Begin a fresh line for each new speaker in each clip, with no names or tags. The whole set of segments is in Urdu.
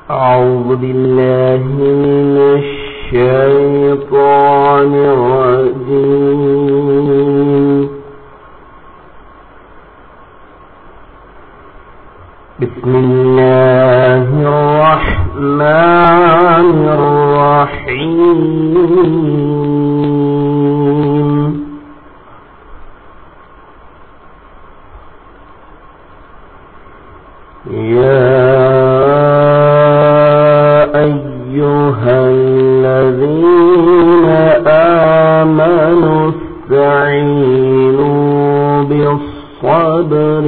أعوذ بالله من الشيطان الرجيم. بسم الله الرحمن الرحيم. يا أيها الذين آمنوا استعينوا بالصبر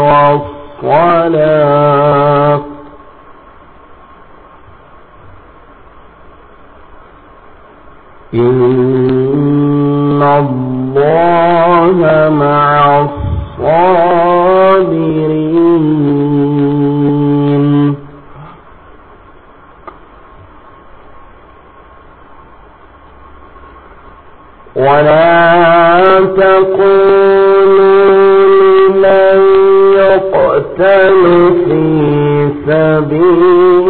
والصلاة إن الله مع الصابرين. ولا تقولوا لمن يقتل في سبيل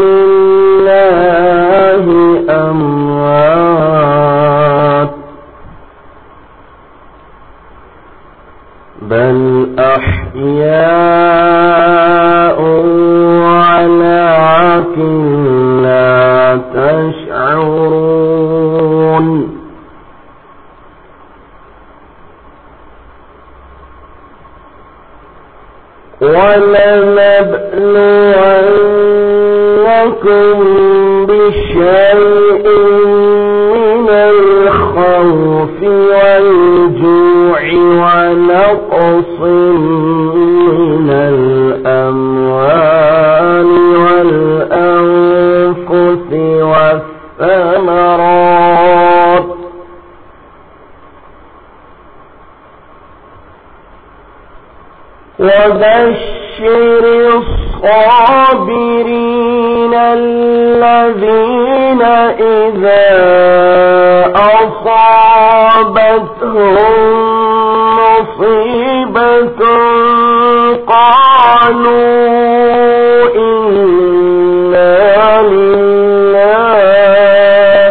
الله أموات بل أحياء ولكن لا تشعرون. وَلَنَبْلُوَنَّكُمْ بِشَيْءٍ مِّنَ الْخَوْفِ وَالْجُوعِ وَنَقْصٍ مِّنَ الْأَمْوَالِ وَالْأَنفُسِ وَالثَّمَرَاتِ وبشر الصابرين الذين إذا أصابتهم مصيبة قالوا إنا لله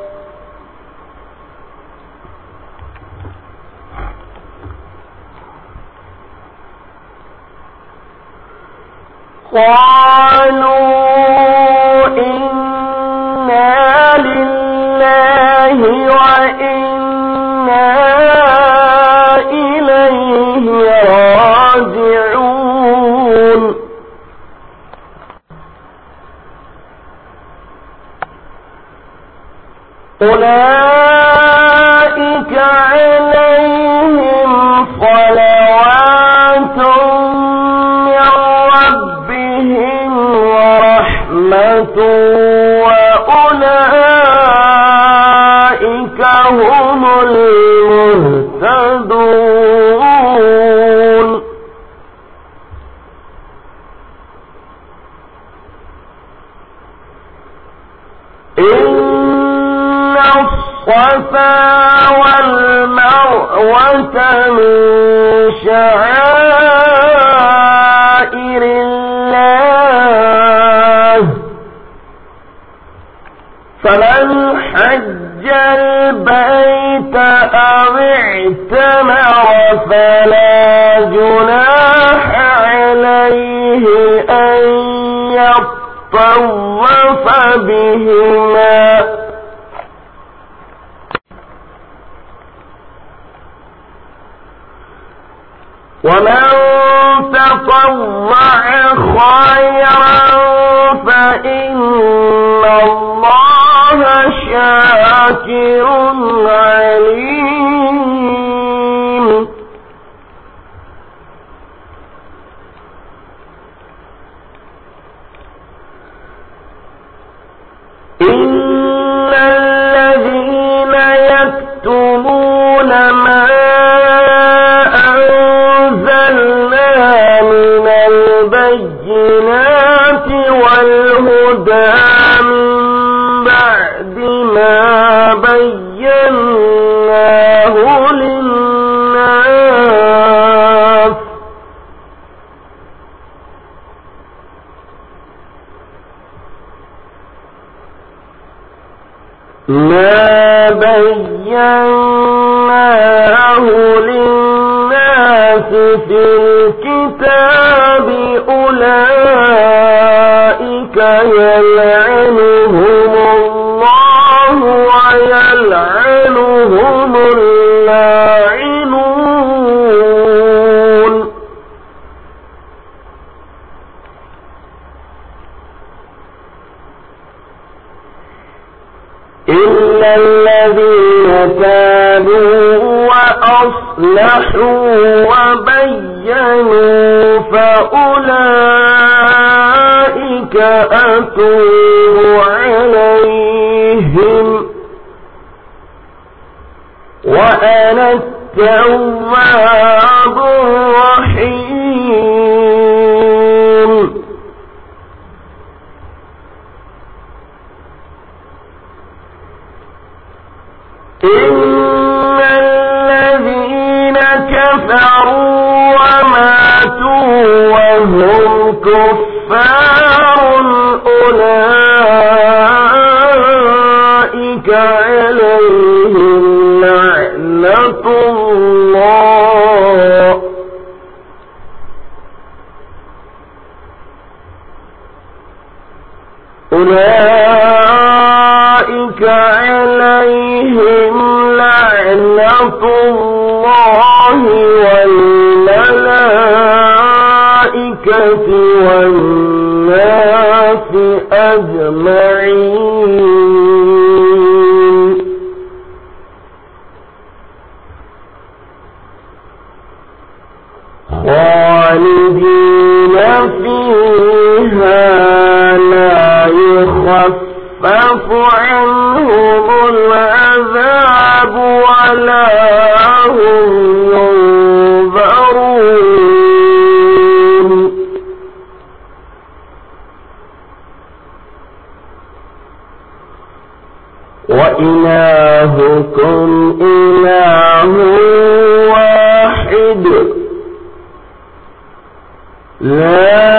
وإنا إليه راجعون. أولئك عليهم صلوات من ربهم ورحمة وأولئك هم المهتدون. إن الصفا والمروة من شعائر الله فمن حج البيت أو اعتمر فلا جناح عليه أن يطوف بهما ومن تطوع خيرا فإن الله شاكر عليم. إن الذين يكتمون ما أنزلنا من البينات ما بيناه للناس في الكتاب أولئك يلعنهم الله ويلعنهم اللاعنون إلا الذين تابوا وأصلحوا وبينوا فأولئك أتوب عليهم وأنا التواب الرحيم إن الذين كفروا وماتوا وهم كفار أولئك عليهم لعنة الله أولئك عليهم لعنة الله والملائكة والناس أجمعين خالدين فيها لا يخفف عنهم العذاب ولا هم ينظرون وإلهكم إله واحد لا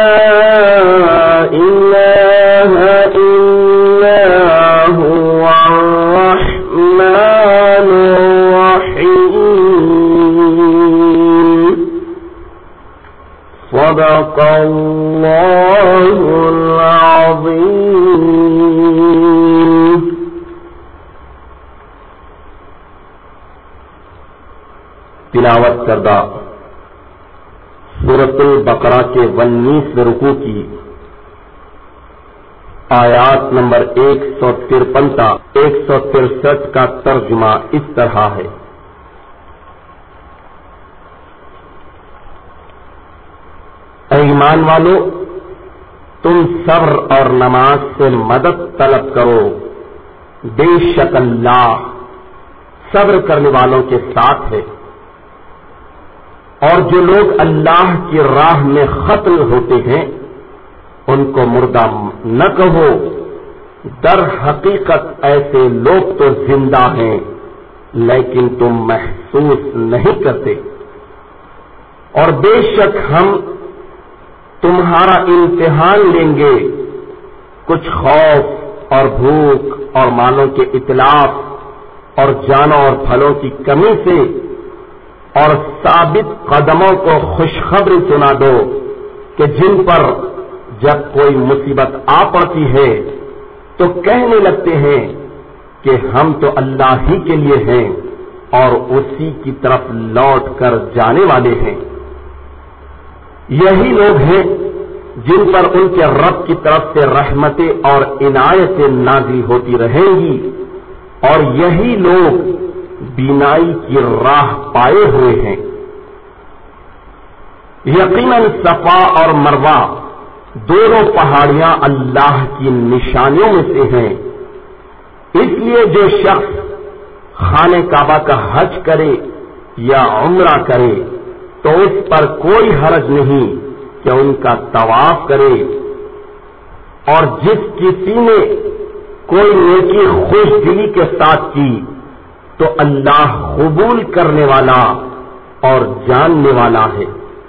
إله إلا هو الرحمن الرحيم صدق الله العظيم
تلاوت کردہ سورۃ البقرہ کے 19 رکوع کی آیات نمبر 153 تا 163 کا ترجمہ اس طرح ہے۔ اے ایمان والو، تم صبر اور نماز سے مدد طلب کرو، بے شک اللہ صبر کرنے والوں کے ساتھ ہے۔ اور جو لوگ اللہ کی راہ میں ختم ہوتے ہیں ان کو مردہ نہ کہو، در حقیقت ایسے لوگ تو زندہ ہیں لیکن تم محسوس نہیں کرتے۔ اور بے شک ہم تمہارا امتحان لیں گے، کچھ خوف اور بھوک اور مالوں کے اتلاف اور جانوں اور پھلوں کی کمی سے، اور ثابت قدموں کو خوشخبری سنا دو کہ جن پر جب کوئی مصیبت آ پڑتی ہے تو کہنے لگتے ہیں کہ ہم تو اللہ ہی کے لیے ہیں اور اسی کی طرف لوٹ کر جانے والے ہیں۔ یہی لوگ ہیں جن پر ان کے رب کی طرف سے رحمتیں اور عنایتیں نازل ہوتی رہیں گی، اور یہی لوگ بینائی کی راہ پائے ہوئے ہیں۔ یقیناً صفا اور مروہ دونوں پہاڑیاں اللہ کی نشانیوں میں سے ہیں، اس لیے جو شخص خانہ کعبہ کا حج کرے یا عمرہ کرے تو اس پر کوئی حرج نہیں کہ ان کا طواف کرے، اور جس کسی نے کوئی نیکی خوش دلی کے ساتھ کی تو اللہ قبول کرنے والا اور جاننے والا ہے۔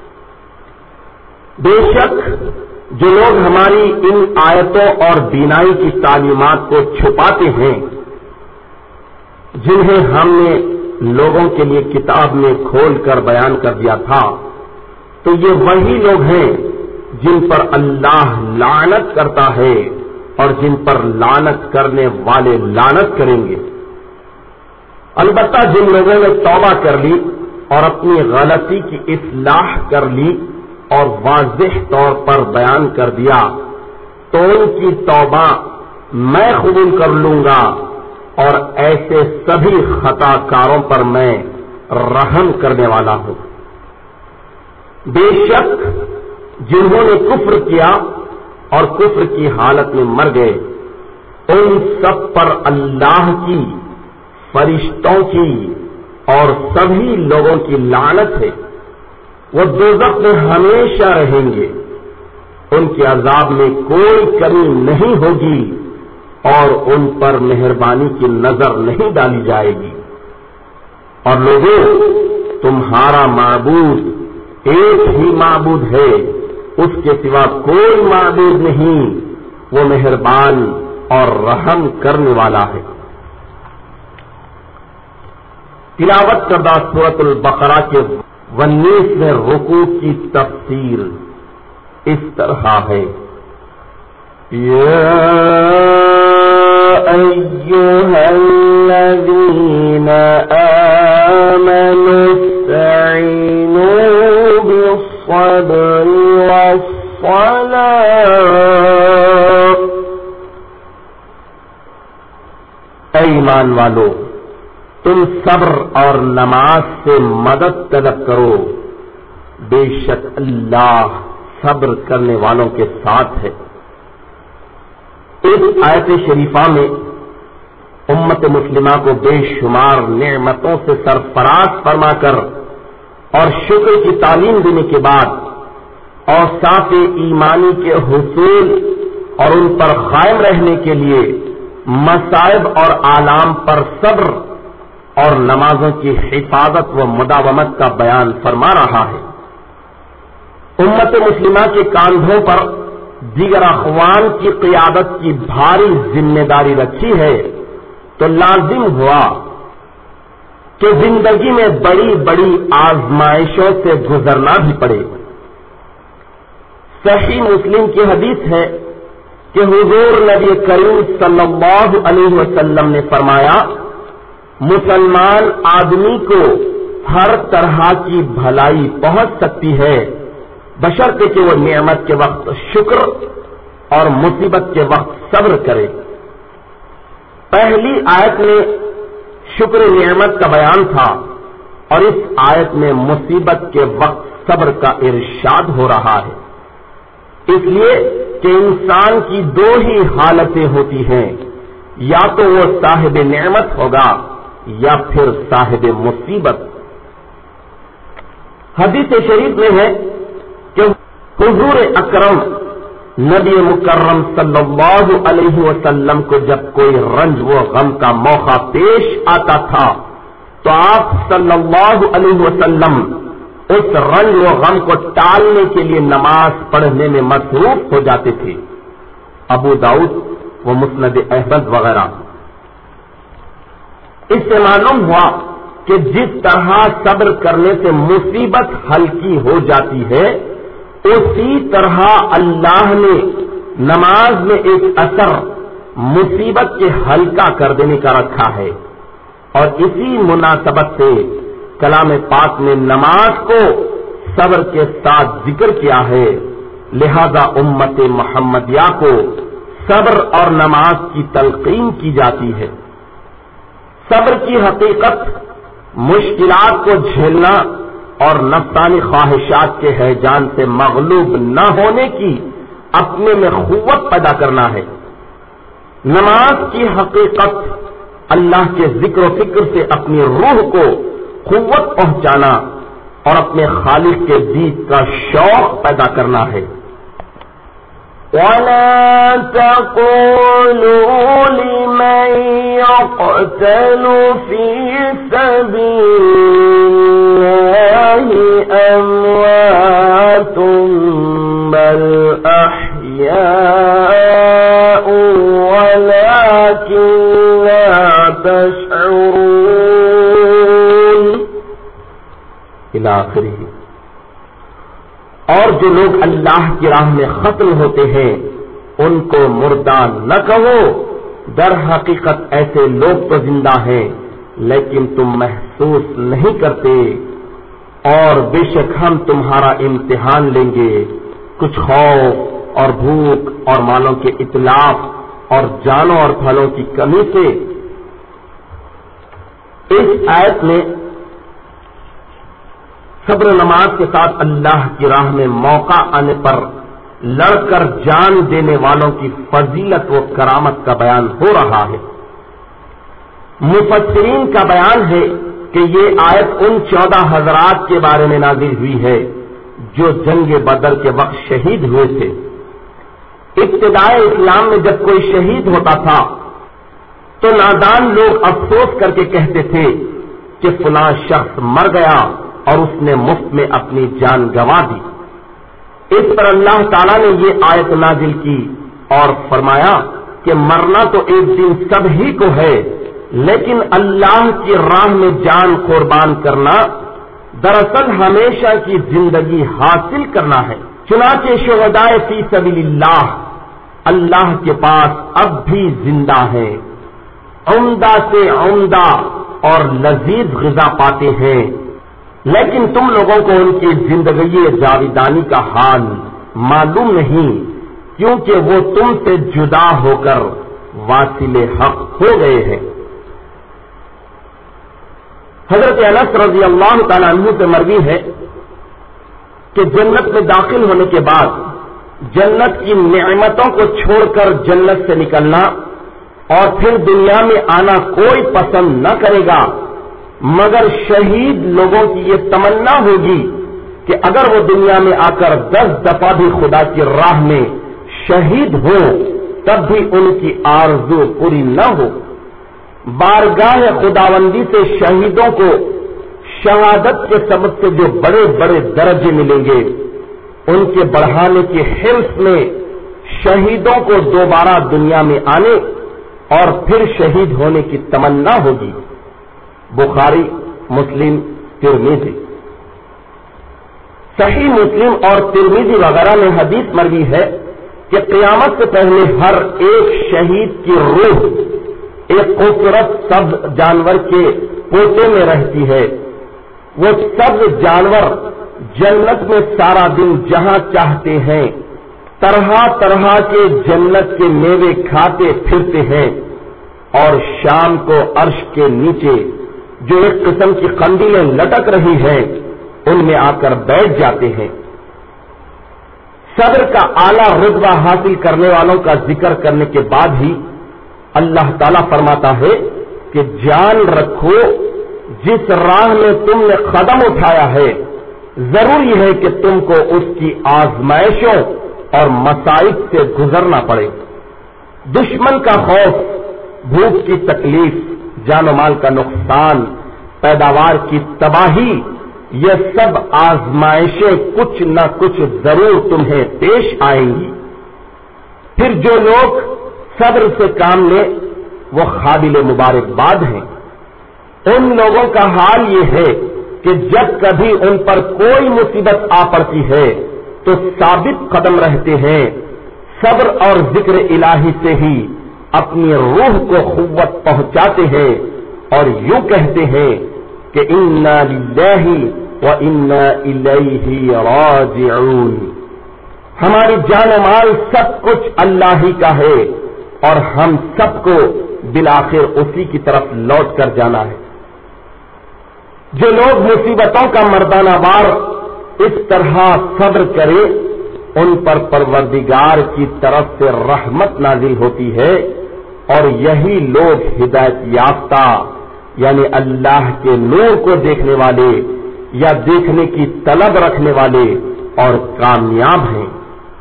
بے شک جو لوگ ہماری ان آیتوں اور بینائی کی تعلیمات کو چھپاتے ہیں جنہیں ہم نے لوگوں کے لیے کتاب میں کھول کر بیان کر دیا تھا، تو یہ وہی لوگ ہیں جن پر اللہ لعنت کرتا ہے اور جن پر لعنت کرنے والے لعنت کریں گے۔ البتہ جن لوگوں نے توبہ کر لی اور اپنی غلطی کی اصلاح کر لی اور واضح طور پر بیان کر دیا، تو ان کی توبہ میں قبول کر لوں گا اور ایسے سبھی خطا کاروں پر میں رحم کرنے والا ہوں۔ بے شک جنہوں نے کفر کیا اور کفر کی حالت میں مر گئے، ان سب پر اللہ کی، فرشتوں کی اور سبھی لوگوں کی لعنت ہے۔ وہ دوزخ میں ہمیشہ رہیں گے، ان کے عذاب میں کوئی کمی نہیں ہوگی اور ان پر مہربانی کی نظر نہیں ڈالی جائے گی۔ اور لوگوں، تمہارا معبود ایک ہی معبود ہے، اس کے سوا کوئی معبود نہیں، وہ مہربان اور رحم کرنے والا ہے۔ تلاوت کردہ سورۃ البقرہ کے 19ویں رکوع کی تفسیر اس طرح ہے:
یا ایھا الذین آمنوا استعینوا بالصبر والصلاة،
اے ایمان والو، تم صبر اور نماز سے مدد طلب کرو، بے شک اللہ صبر کرنے والوں کے ساتھ ہے۔ اس آیت شریفہ میں امت مسلمہ کو بے شمار نعمتوں سے سرفراز فرما کر اور شکر کی تعلیم دینے کے بعد اوصاف ایمانی کے حصول اور ان پر قائم رہنے کے لیے مصائب اور آلام پر صبر اور نمازوں کی حفاظت و مداومت کا بیان فرما رہا ہے۔ امت مسلمہ کے کاندھوں پر دیگر اقوام کی قیادت کی بھاری ذمہ داری رکھی ہے، تو لازم ہوا کہ زندگی میں بڑی بڑی آزمائشوں سے گزرنا بھی پڑے۔ صحیح مسلم کی حدیث ہے کہ حضور نبی کریم صلی اللہ علیہ وسلم نے فرمایا، مسلمان آدمی کو ہر طرح کی بھلائی پہنچ سکتی ہے بشرطے کہ وہ نعمت کے وقت شکر اور مصیبت کے وقت صبر کرے۔ پہلی آیت میں شکر نعمت کا بیان تھا اور اس آیت میں مصیبت کے وقت صبر کا ارشاد ہو رہا ہے، اس لیے کہ انسان کی دو ہی حالتیں ہوتی ہیں، یا تو وہ صاحب نعمت ہوگا یا پھر صاحب مصیبت۔ حدیث شریف میں ہے کہ حضور اکرم نبی مکرم صلی اللہ علیہ وسلم کو جب کوئی رنج و غم کا موقع پیش آتا تھا تو آپ صلی اللہ علیہ وسلم اس رنج و غم کو ٹالنے کے لیے نماز پڑھنے میں مصروف ہو جاتے تھے۔ ابو داؤد و مسند احمد وغیرہ۔ اس سے معلوم ہوا کہ جس طرح صبر کرنے سے مصیبت ہلکی ہو جاتی ہے، اسی طرح اللہ نے نماز میں ایک اثر مصیبت کے ہلکا کر دینے کا رکھا ہے، اور اسی مناسبت سے کلام پاک نے نماز کو صبر کے ساتھ ذکر کیا ہے، لہذا امت محمدیہ کو صبر اور نماز کی تلقین کی جاتی ہے۔ صبر کی حقیقت مشکلات کو جھیلنا اور نفسانی خواہشات کے ہیجان سے مغلوب نہ ہونے کی اپنے میں قوت پیدا کرنا ہے۔ نماز کی حقیقت اللہ کے ذکر و فکر سے اپنی روح کو قوت پہنچانا اور اپنے خالق کے دید کا شوق پیدا کرنا ہے۔
وَلَا تَقُولُوا لِمَن يُقْتَلُ فِي سَبِيلِ اللَّهِ أَمْوَاتٌ بَلْ أَحْيَاءٌ وَلَكِن لَّا تَشْعُرُونَ۔
الی آخرہ۔ اور جو لوگ اللہ کی راہ میں ختم ہوتے ہیں ان کو مردہ نہ کہو، در حقیقت ایسے لوگ تو زندہ ہیں لیکن تم محسوس نہیں کرتے، اور بے شک ہم تمہارا امتحان لیں گے کچھ خوف اور بھوک اور مالوں کے اتلاف اور جانوں اور پھلوں کی کمی سے۔ اس آیت میں صبر و نماز کے ساتھ اللہ کی راہ میں موقع آنے پر لڑ کر جان دینے والوں کی فضیلت و کرامت کا بیان ہو رہا ہے۔ مفسرین کا بیان ہے کہ یہ آیت ان 14 حضرات کے بارے میں نازل ہوئی ہے جو جنگ بدر کے وقت شہید ہوئے تھے۔ ابتدائے اسلام میں جب کوئی شہید ہوتا تھا تو نادان لوگ افسوس کر کے کہتے تھے کہ فلاں شخص مر گیا اور اس نے مفت میں اپنی جان گنوا دی۔ اس پر اللہ تعالیٰ نے یہ آیت نازل کی اور فرمایا کہ مرنا تو ایک دن سب ہی کو ہے، لیکن اللہ کی راہ میں جان قربان کرنا دراصل ہمیشہ کی زندگی حاصل کرنا ہے۔ چنانچہ شہدائے فی سبیل اللہ کے پاس اب بھی زندہ ہیں، عمدہ سے عمدہ اور لذیذ غذا پاتے ہیں، لیکن تم لوگوں کو ان کی زندگی جاویدانی کا حال معلوم نہیں، کیونکہ وہ تم سے جدا ہو کر واصل حق ہو گئے ہیں۔ حضرت انس رضی اللہ تعالیٰ عنہ سے مروی ہے کہ جنت میں داخل ہونے کے بعد جنت کی نعمتوں کو چھوڑ کر جنت سے نکلنا اور پھر دنیا میں آنا کوئی پسند نہ کرے گا، مگر شہید لوگوں کی یہ تمنا ہوگی کہ اگر وہ دنیا میں آ کر 10 دفعہ بھی خدا کی راہ میں شہید ہو تب بھی ان کی آرزو پوری نہ ہو۔ بارگاہ خداوندی سے شہیدوں کو شہادت کے سبب سے جو بڑے بڑے درجے ملیں گے ان کے بڑھانے کے حرص میں شہیدوں کو دوبارہ دنیا میں آنے اور پھر شہید ہونے کی تمنا ہوگی۔ بخاری، مسلم، ترمذی۔ صحیح مسلم اور ترمذی وغیرہ میں حدیث مروی ہے کہ قیامت سے پہلے ہر ایک شہید کی روح ایک خوبصورت سبز جانور کے پوٹے میں رہتی ہے۔ وہ سبز جانور جنت میں سارا دن جہاں چاہتے ہیں طرح طرح کے جنت کے میوے کھاتے پھرتے ہیں، اور شام کو عرش کے نیچے جو ایک قسم کی قندیلیں لٹک رہی ہیں ان میں آ کر بیٹھ جاتے ہیں۔ صبر کا اعلیٰ رتبہ حاصل کرنے والوں کا ذکر کرنے کے بعد ہی اللہ تعالیٰ فرماتا ہے کہ جان رکھو جس راہ میں تم نے قدم اٹھایا ہے ضروری ہے کہ تم کو اس کی آزمائشوں اور مصائب سے گزرنا پڑے۔ دشمن کا خوف، بھوک کی تکلیف، جان و مال کا نقصان، پیداوار کی تباہی، یہ سب آزمائشیں کچھ نہ کچھ ضرور تمہیں پیش آئیں گی۔ پھر جو لوگ صبر سے کام لیں وہ قابل مبارکباد ہیں۔ ان لوگوں کا حال یہ ہے کہ جب کبھی ان پر کوئی مصیبت آ پڑتی ہے تو ثابت قدم رہتے ہیں، صبر اور ذکر الہی سے ہی اپنی روح کو قوت پہنچاتے ہیں اور یوں کہتے ہیں کہ انا للہ وانا الیہ راجعون، ہماری جان و مال سب کچھ اللہ ہی کا ہے اور ہم سب کو بالآخر اسی کی طرف لوٹ کر جانا ہے۔ جو لوگ مصیبتوں کا مردانہ وار اس طرح صبر کرے ان پر پروردگار کی طرف سے رحمت نازل ہوتی ہے، اور یہی لوگ ہدایت یافتہ یعنی اللہ کے نور کو دیکھنے والے یا دیکھنے کی طلب رکھنے والے اور کامیاب ہیں۔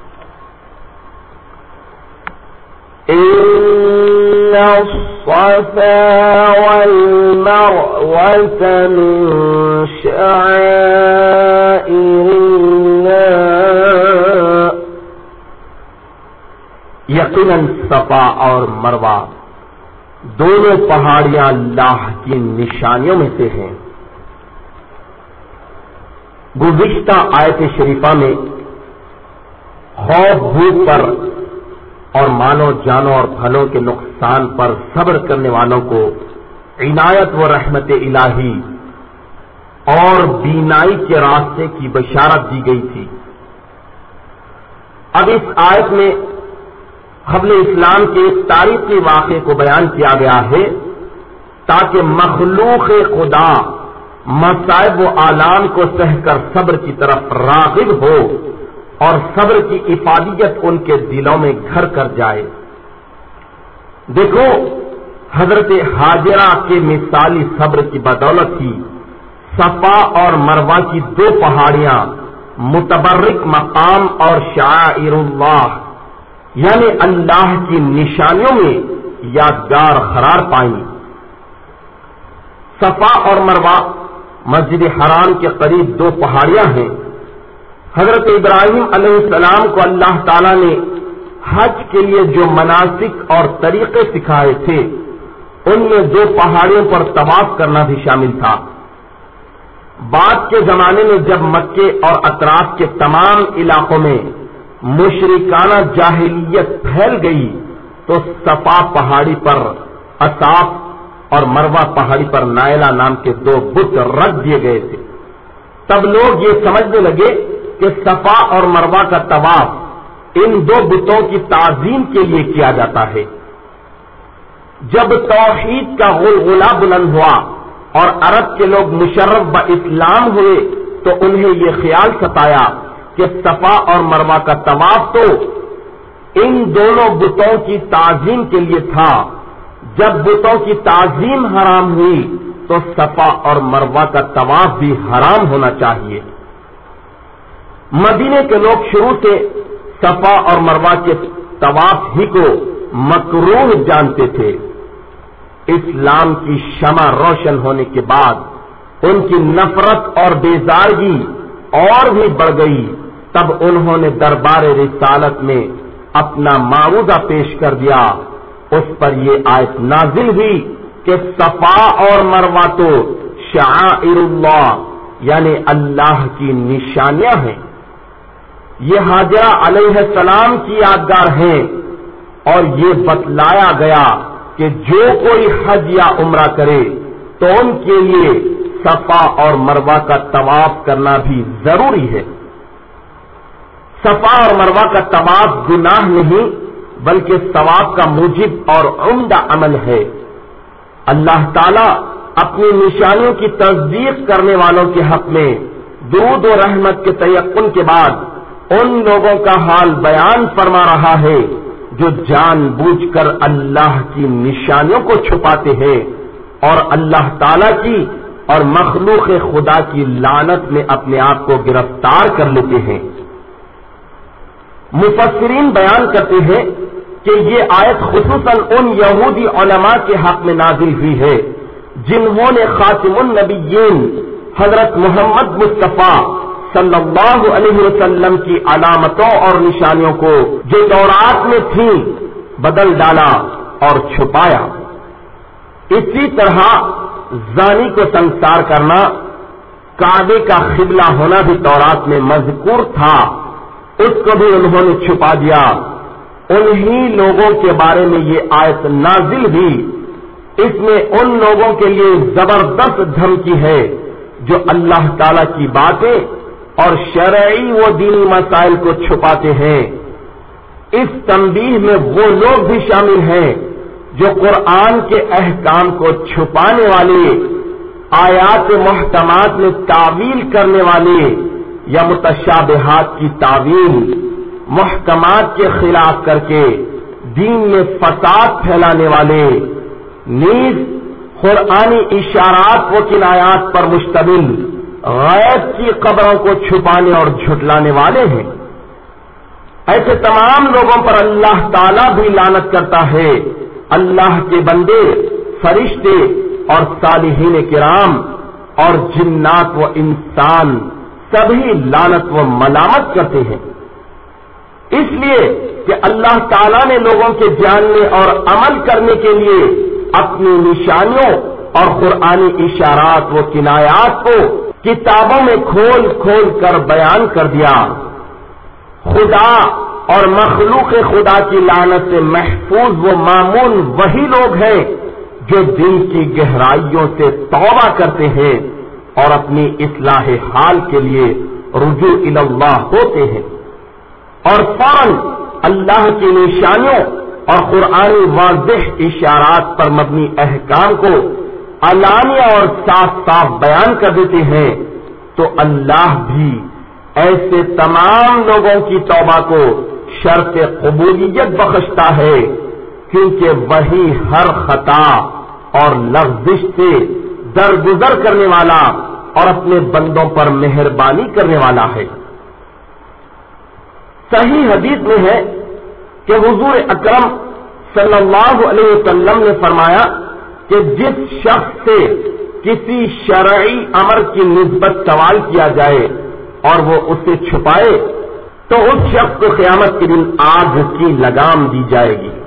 إن الصفا والمروة من شعائر الله،
یقیناً صفا اور مروہ دونوں پہاڑیاں اللہ کی نشانیوں میں سے ہیں۔ گزشتہ آیت شریفہ میں خوف بھوک پر اور مالوں جانوں اور پھلوں کے نقصان پر صبر کرنے والوں کو عنایت و رحمت الہی اور بینائی کے راستے کی بشارت دی گئی تھی۔ اب اس آیت میں قبل اسلام کے ایک تاریخی واقعے کو بیان کیا گیا ہے تاکہ مخلوق خدا مصائب و آلام کو سہ کر صبر کی طرف راغب ہو اور صبر کی افادیت ان کے دلوں میں گھر کر جائے۔ دیکھو، حضرت حاجرہ کے مثالی صبر کی بدولت ہی صفا اور مروہ کی دو پہاڑیاں متبرک مقام اور شعائر اللہ یعنی اللہ کی نشانیوں میں یادگار قرار پائیں۔ صفا اور مروہ مسجد حرام کے قریب دو پہاڑیاں ہیں۔ حضرت ابراہیم علیہ السلام کو اللہ تعالیٰ نے حج کے لیے جو مناسک اور طریقے سکھائے تھے ان میں دو پہاڑیوں پر طواف کرنا بھی شامل تھا۔ بعد کے زمانے میں جب مکے اور اطراف کے تمام علاقوں میں مشرکانہ جاہلیت پھیل گئی تو صفا پہاڑی پر اصاف اور مروہ پہاڑی پر نائلہ نام کے دو بت رکھ دیے گئے تھے۔ تب لوگ یہ سمجھنے لگے کہ صفا اور مروہ کا طواف ان دو بتوں کی تعظیم کے لیے کیا جاتا ہے۔ جب توحید کا غلغلہ بلند ہوا اور عرب کے لوگ مشرف باسلام ہوئے تو انہیں یہ خیال ستایا کہ صفا اور مروہ کا طواف تو ان دونوں بتوں کی تعظیم کے لیے تھا، جب بتوں کی تعظیم حرام ہوئی تو صفا اور مروہ کا طواف بھی حرام ہونا چاہیے۔ مدینے کے لوگ شروع سے صفا اور مروہ کے طواف ہی کو مکروہ جانتے تھے۔ اسلام کی شمع روشن ہونے کے بعد ان کی نفرت اور بیزارگی اور بھی بڑھ گئی۔ تب انہوں نے دربار رسالت میں اپنا معروضہ پیش کر دیا۔ اس پر یہ آیت نازل ہوئی کہ صفا اور مروہ تو شعائر اللہ یعنی اللہ کی نشانیاں ہیں، یہ حاجرہ علیہ السلام کی یادگار ہیں، اور یہ بتلایا گیا کہ جو کوئی حج یا عمرہ کرے تو ان کے لیے صفا اور مروہ کا طواف کرنا بھی ضروری ہے۔ صفا اور مروہ کا طواف گناہ نہیں بلکہ ثواب کا موجب اور عمدہ عمل ہے۔ اللہ تعالیٰ اپنی نشانیوں کی تصدیق کرنے والوں کے حق میں درود و رحمت کے تیقن کے بعد ان لوگوں کا حال بیان فرما رہا ہے جو جان بوجھ کر اللہ کی نشانیوں کو چھپاتے ہیں اور اللہ تعالیٰ کی اور مخلوق خدا کی لعنت میں اپنے آپ کو گرفتار کر لیتے ہیں۔ مفسرین بیان کرتے ہیں کہ یہ آیت خصوصاً ان یہودی علماء کے حق میں نازل ہوئی ہے جنہوں نے خاتم النبیین حضرت محمد مصطفیٰ صلی اللہ علیہ وسلم کی علامتوں اور نشانیوں کو جو تورات میں تھیں بدل ڈالا اور چھپایا۔ اسی طرح زانی کو سنسار کرنا، کعبے کا قبلہ ہونا بھی تورات میں مذکور تھا، اس کو بھی انہوں نے چھپا دیا۔ انہی لوگوں کے بارے میں یہ آیت نازل ہوئی۔ اس میں ان لوگوں کے لیے زبردست دھمکی ہے جو اللہ تعالی کی باتیں اور شرعی و دینی مسائل کو چھپاتے ہیں۔ اس تنبیہ میں وہ لوگ بھی شامل ہیں جو قرآن کے احکام کو چھپانے والے، آیات محکمات میں تعویل کرنے والے یا متشابہات کی تعویل محکمات کے خلاف کر کے دین میں فساد پھیلانے والے، نیز قرآنی اشارات و کنایات پر مشتمل غیب کی خبروں کو چھپانے اور جھٹلانے والے ہیں۔ ایسے تمام لوگوں پر اللہ تعالیٰ بھی لعنت کرتا ہے۔ اللہ کے بندے، فرشتے اور صالحین کرام اور جنات و انسان سبھی لعنت و ملامت کرتے ہیں، اس لیے کہ اللہ تعالیٰ نے لوگوں کے جاننے اور عمل کرنے کے لیے اپنی نشانیوں اور قرآنی اشارات و کنایات کو کتابوں میں کھول کھول کر بیان کر دیا. خدا اور مخلوق خدا کی لعنت سے محفوظ وہ معمول وہی لوگ ہیں جو دل کی گہرائیوں سے توبہ کرتے ہیں اور اپنی اصلاح حال کے لیے رجوع الی اللہ ہوتے ہیں اور فوراً اللہ کی نشانیوں اور قرآنی واضح اشارات پر مبنی احکام کو علانیہ اور صاف صاف بیان کر دیتے ہیں. تو اللہ بھی ایسے تمام لوگوں کی توبہ کو شرط قبولیت بخشتا ہے کیونکہ وہی ہر خطا اور لغزش سے درگزر کرنے والا اور اپنے بندوں پر مہربانی کرنے والا ہے. صحیح حدیث میں ہے کہ حضور اکرم صلی اللہ علیہ وسلم نے فرمایا کہ جس شخص سے کسی شرعی امر کی نسبت سوال کیا جائے اور وہ اسے چھپائے تو اس شخص کو قیامت کے دن آگ کی لگام دی جائے گی.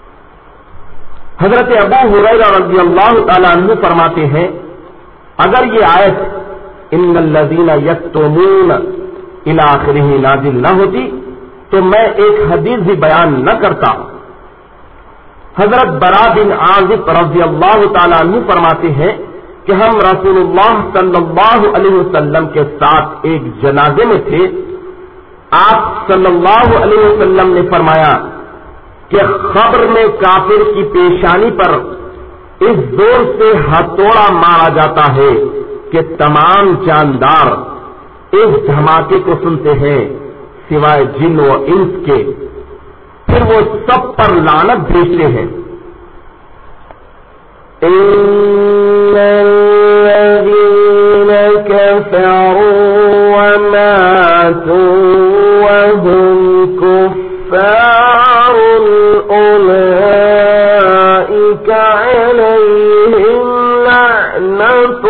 حضرت ابو ہریرہ رضی اللہ تعالی عنہ فرماتے ہیں اگر یہ آیت ان الذین یکتمون الی آخرہ نازل نہ ہوتی تو میں ایک حدیث بھی بیان نہ کرتا. حضرت برا بن عازب رضی اللہ تعالی عنہ فرماتے ہیں کہ ہم رسول اللہ صلی اللہ علیہ وسلم کے ساتھ ایک جنازے میں تھے. آپ صلی اللہ علیہ وسلم نے فرمایا کہ خبر میں کافر کی پیشانی پر اس زور سے ہتھوڑا مارا جاتا ہے کہ تمام جاندار اس دھماکے کو سنتے ہیں سوائے جن و انس کے. پھر وہ سب پر لعنت بھیجتے ہیں.
إن الذين كفروا وماتوا وهم كفار أولئك عليهم لعنة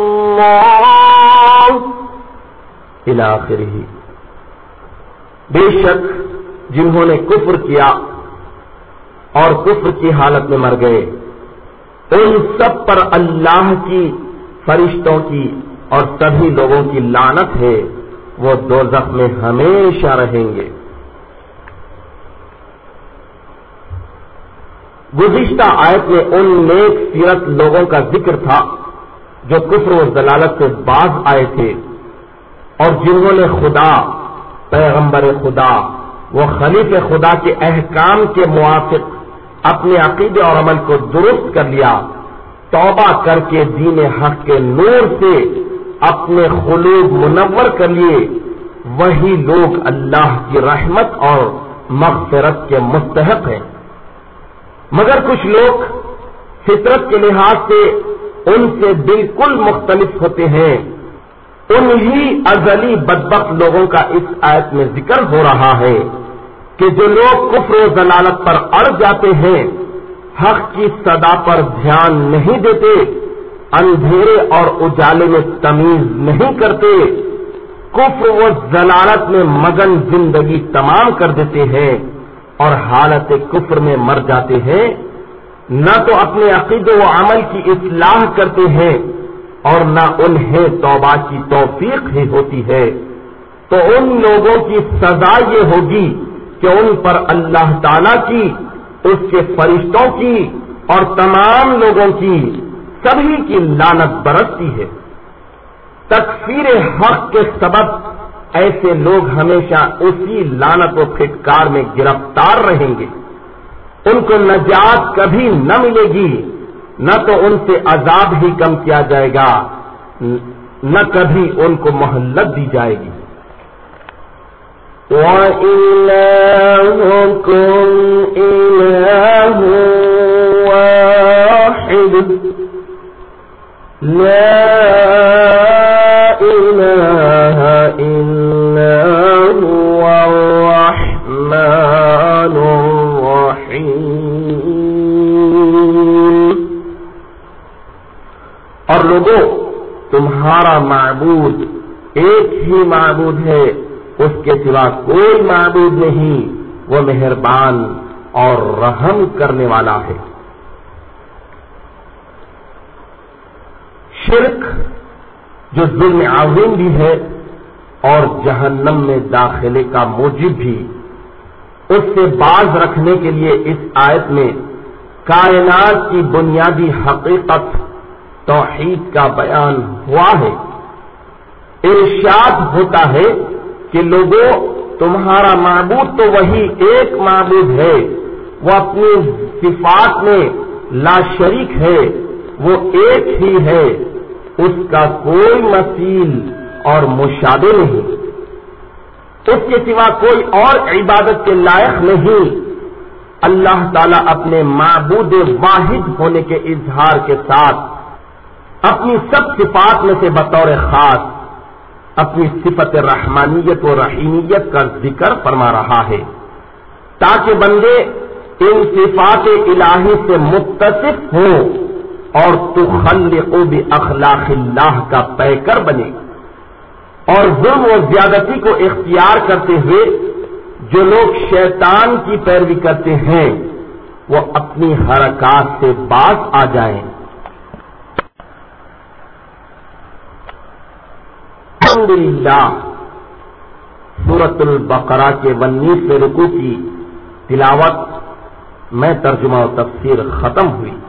الله
إلى آخره. بے شک جنہوں نے کفر کیا اور کفر کی حالت میں مر گئے ان سب پر اللہ کی فرشتوں کی اور سبھی لوگوں کی لعنت ہے. وہ دوزخ میں ہمیشہ رہیں گے. گزشتہ آیت میں ان نیک سیرت لوگوں کا ذکر تھا جو کفر و ضلالت سے باز آئے تھے اور جنہوں نے خدا، پیغمبر خدا، وہ خلیف خدا کے احکام کے موافق اپنے عقیدے اور عمل کو درست کر لیا، توبہ کر کے دین حق کے نور سے اپنے قلوب منور کر لیے. وہی لوگ اللہ کی رحمت اور مغفرت کے مستحق ہیں. مگر کچھ لوگ فطرت کے لحاظ سے ان سے بالکل مختلف ہوتے ہیں. انہی ازلی بدبخت لوگوں کا اس آیت میں ذکر ہو رہا ہے کہ جو لوگ کفر و ضلالت پر اڑ جاتے ہیں، حق کی صدا پر دھیان نہیں دیتے، اندھیرے اور اجالے میں تمیز نہیں کرتے، کفر و ضلالت میں مگن زندگی تمام کر دیتے ہیں اور حالت کفر میں مر جاتے ہیں، نہ تو اپنے عقیدے و عمل کی اصلاح کرتے ہیں اور نہ انہیں توبہ کی توفیق ہی ہوتی ہے، تو ان لوگوں کی سزا یہ ہوگی کہ ان پر اللہ تعالی کی، اس کے فرشتوں کی اور تمام لوگوں کی، سبھی کی لعنت برستی ہے. تکفیر حق کے سبب ایسے لوگ ہمیشہ اسی لعنت و پھٹکار میں گرفتار رہیں گے. ان کو نجات کبھی نہ ملے گی، نہ تو ان سے عذاب ہی کم کیا جائے گا، نہ کبھی ان کو مہلت دی جائے گی.
وَإِلَٰهُكُمْ إِلَٰهٌ وَاحِدٌ لَا إِلَٰهَ إِلَّا هُوَ الرَّحْمَٰنُ الرَّحِيمُ.
اور لوگوں، تمہارا معبود ایک ہی معبود ہے، اس کے سوا کوئی معبود نہیں، وہ مہربان اور رحم کرنے والا ہے. شرک جو ظلم عظیم بھی ہے اور جہنم میں داخلے کا موجب بھی. اس سے باز رکھنے کے لیے اس آیت میں کائنات کی بنیادی حقیقت توحید کا بیان ہوا ہے. ارشاد ہوتا ہے کہ لوگوں، تمہارا معبود تو وہی ایک معبود ہے، وہ اپنی صفات میں لا شریک ہے، وہ ایک ہی ہے، اس کا کوئی مثیل اور مشابہ نہیں، اس کے سوا کوئی اور عبادت کے لائق نہیں. اللہ تعالیٰ اپنے معبود واحد ہونے کے اظہار کے ساتھ اپنی سب صفات میں سے بطور خاص اپنی صفت رحمانیت و رحیمیت کا ذکر فرما رہا ہے، تاکہ بندے ان صفات الہی سے متصف ہوں اور تخلق باخلاق اللہ کا پیکر بنے، اور ظلم و زیادتی کو اختیار کرتے ہوئے جو لوگ شیطان کی پیروی کرتے ہیں وہ اپنی حرکات سے باز آ جائیں. الحمدللہ سورۃ البقرہ کے 19ویں رکوع کی تلاوت میں ترجمہ و تفسیر ختم ہوئی.